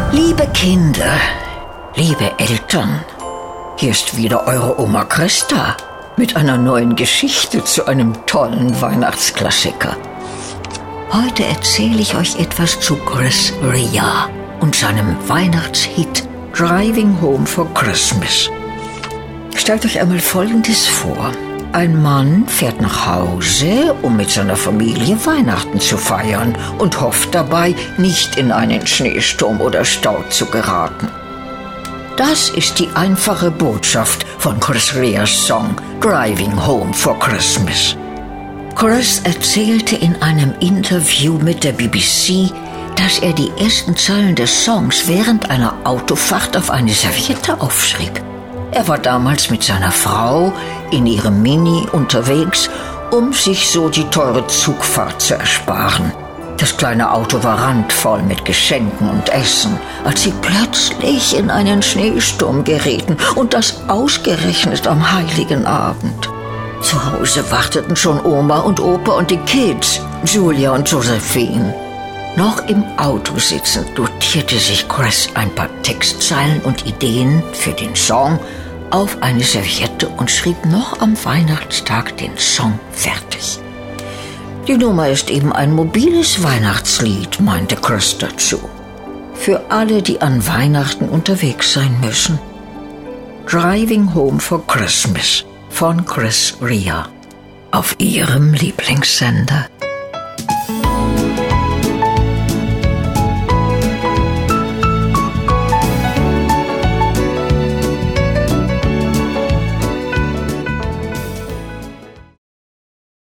Liebe Kinder, liebe Eltern, hier ist wieder eure Oma Christa mit einer neuen Geschichte zu einem tollen Weihnachtsklassiker. Heute erzähle ich euch etwas zu Chris Rea und seinem Weihnachtshit Driving Home for Christmas. Stellt euch einmal Folgendes vor. Ein Mann fährt nach Hause, um mit seiner Familie Weihnachten zu feiern und hofft dabei, nicht in einen Schneesturm oder Stau zu geraten. Das ist die einfache Botschaft von Chris Reas Song Driving Home for Christmas. Chris erzählte in einem Interview mit der BBC, dass er die ersten Zeilen des Songs während einer Autofahrt auf eine Serviette aufschrieb. Er war damals mit seiner Frau in ihrem Mini unterwegs, um sich so die teure Zugfahrt zu ersparen. Das kleine Auto war randvoll mit Geschenken und Essen, als sie plötzlich in einen Schneesturm gerieten und das ausgerechnet am Heiligen Abend. Zu Hause warteten schon Oma und Opa und die Kids, Julia und Josephine. Noch im Auto sitzend notierte sich Chris ein paar Textzeilen und Ideen für den Song auf eine Serviette und schrieb noch am Weihnachtstag den Song fertig. Die Nummer ist eben ein mobiles Weihnachtslied, meinte Chris dazu. Für alle, die an Weihnachten unterwegs sein müssen. Driving Home for Christmas von Chris Rea auf ihrem Lieblingssender